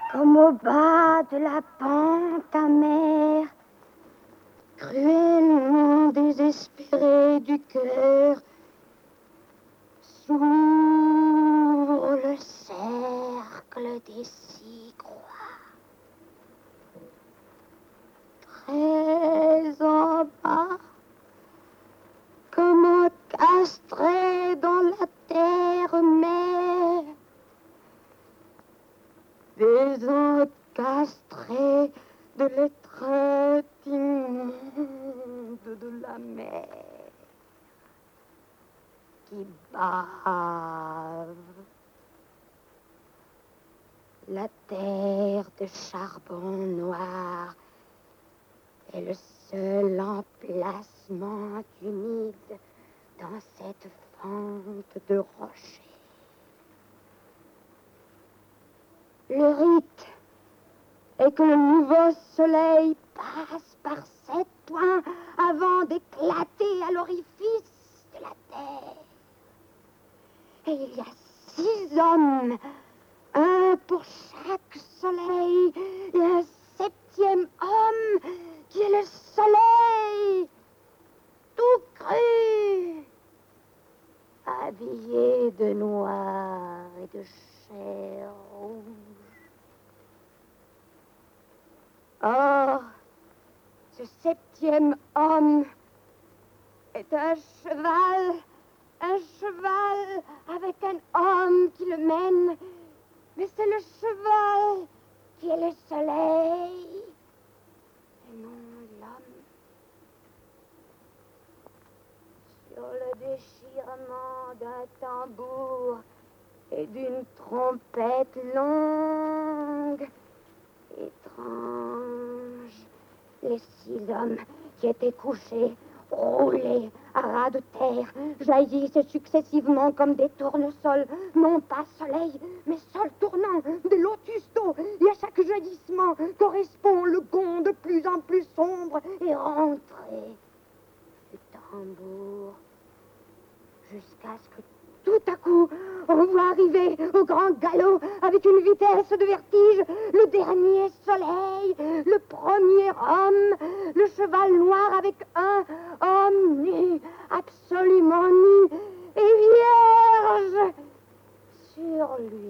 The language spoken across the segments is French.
Comme au bas de la pente amère, cruellement désespéré du cœur, s'ouvre le cercle des 6 croix. Très en bas, comme castré dans la terre mère, des encastrés de l'étreinte immonde de la mer qui bave. La terre de charbon noir est le seul emplacement humide dans cette fente de rochers. Le rite est que le nouveau soleil passe par 7 points avant d'éclater à l'orifice de la terre. Et il y a 6 hommes, un pour chaque soleil, et un 7e homme qui est le soleil, tout cru, habillé de noir et de chair rouge. Or, ce 7e homme est un cheval avec un homme qui le mène, mais c'est le cheval qui est le soleil, et non l'homme. Sur le déchirement d'un tambour et d'une trompette longue, étrange, les 6 hommes qui étaient couchés, roulés à ras de terre, jaillissent successivement comme des tournesols, non pas soleil, mais sol tournant, des lotus d'eau, et à chaque jaillissement correspond le gond de plus en plus sombre et rentré du tambour, jusqu'à ce que tout à coup, on voit arriver au grand galop, avec une vitesse de vertige, le dernier soleil, le premier homme, le cheval noir avec un homme nu, absolument nu et vierge sur lui.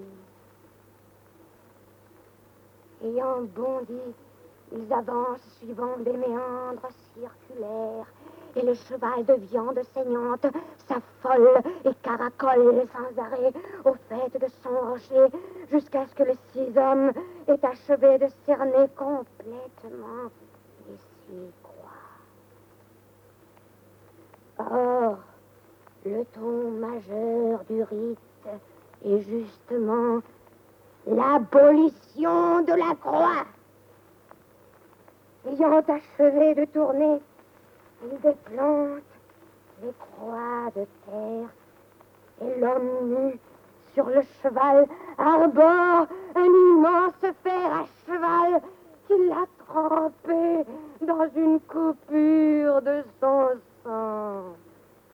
Ayant bondi, ils avancent suivant des méandres circulaires, et le cheval de viande saignante s'affole et caracole sans arrêt au fait de son rocher, jusqu'à ce que les 6 hommes aient achevé de cerner complètement les 6 croix. Or, le ton majeur du rite est justement l'abolition de la croix. Ayant achevé de tourner, il déplante les croix de terre, et l'homme nu sur le cheval arbore un immense fer à cheval qu'il a trempé dans une coupure de son sang.